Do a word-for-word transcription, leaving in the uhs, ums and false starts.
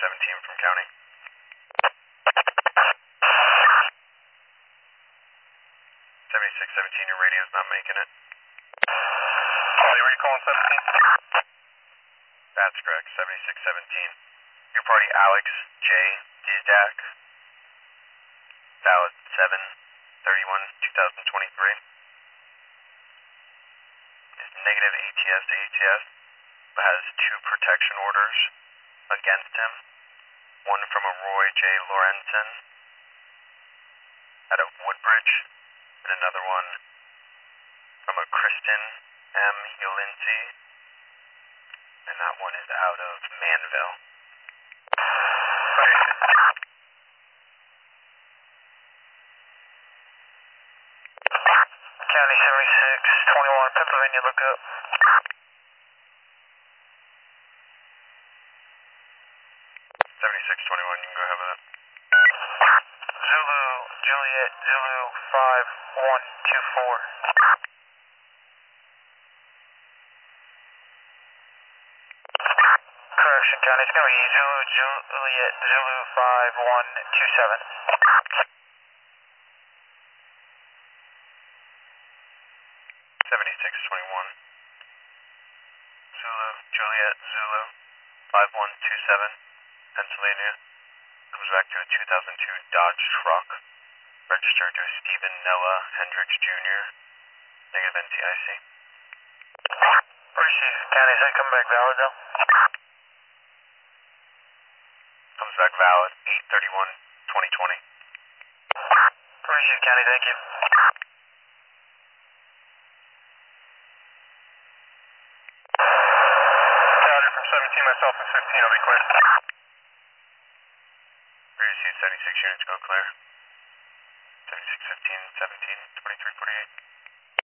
seventeen from county. seventy-six seventeen, your radio's not making it. Charlie, were you calling seventeen? That's correct, seventy-six seventeen. Your party Alex J. Dizdak. Valid seven thirty-one twenty twenty-three. Is negative A T S to A T S, but has two protection orders against him. One from a Roy J. Lorenzen out of Woodbridge, and another one from a Kristen M. Yolinzi, and that one is out of Manville. County seventy-six twenty-one, Pennsylvania, look up. seventy-six twenty-one, you can go ahead with it. Zulu, Juliet, Zulu, five one two four. Correction, County, it's going to be Zulu, Juliet, Zulu, five one two seven. seventy-six twenty-one. Zulu, Juliet, Zulu, five one two seven, Pennsylvania. Comes back to a two thousand two Dodge truck, registered to Stephen Noah Hendricks Junior Negative N T I C. Receive, County, is that coming back valid though? Comes back valid eight thirty-one twenty twenty. Receive, County, thank you. County from seventeen, myself and fifteen, I'll be clear. Receive seventy-six units, go clear. seventy-six fifteen, seventeen, twenty-three forty-eight.